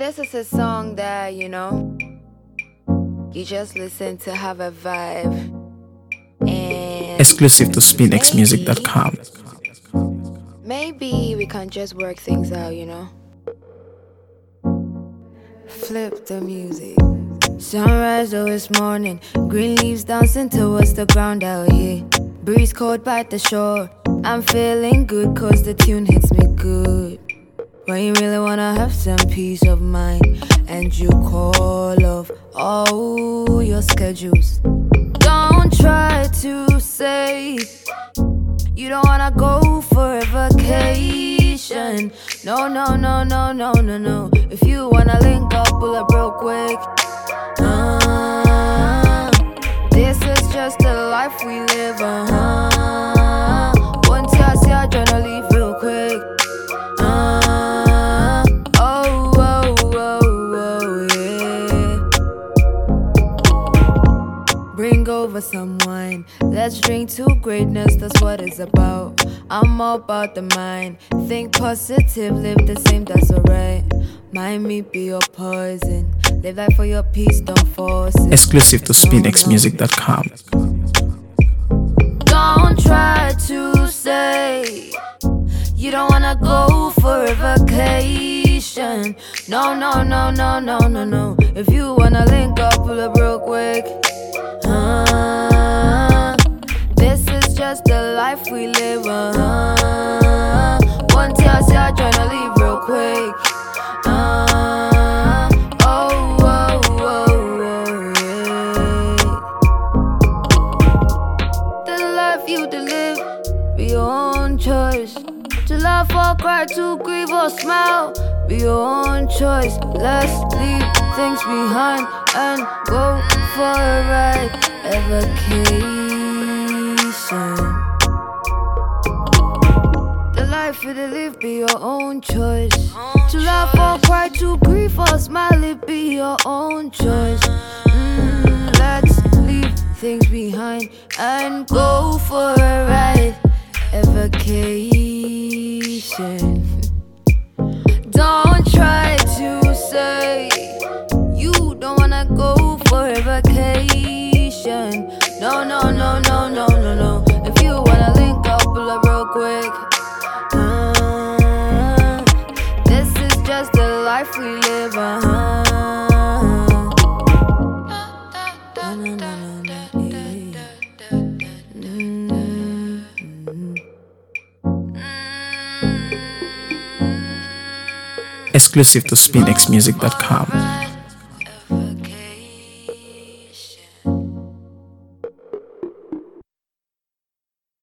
This is a song that, you just listen to have a vibe. And Exclusive to SpinXmusic.com. maybe we can just work things out, Flip the music. Sunrise, though it's morning. Green leaves dancing towards the ground out here. Breeze cold by the shore. I'm feeling good cause the tune hits me good. When you really wanna have some peace of mind and you call off all your schedules. Don't try to say you don't wanna go for a vacation. No, no, no, no, no, no, no. If you wanna link up, pull up real quick. This is just the life we live, One task, you're tryna leave real quick. Bring over some wine. Let's drink to greatness, that's what it's about. I'm all about the mind. Think positive, live the same, that's alright. Mind me be your poison. Live life for your peace, don't force it. Exclusive to SpinXmusic.com. Don't try to say you don't wanna go for a vacation. No, no, no, no, no, no, no. If you wanna link up, pull up real quick. This is just the life we live, One task, you're tryna leave real quick. The life you to live, be your own choice. To laugh or cry, to grieve or smile, be your own choice. Let's leave things behind and go for a ride, a vacation. The life you to live, be your own choice. To laugh or cry, to grieve or smile, it be your own choice. Let's leave things behind and go for a ride, a vacation. Don't try to say you don't wanna go for a vacation. No, no, no, no, no, no, no. If you wanna link up, pull up real quick. This is just the life we live, Exclusive to SpinXmusic.com.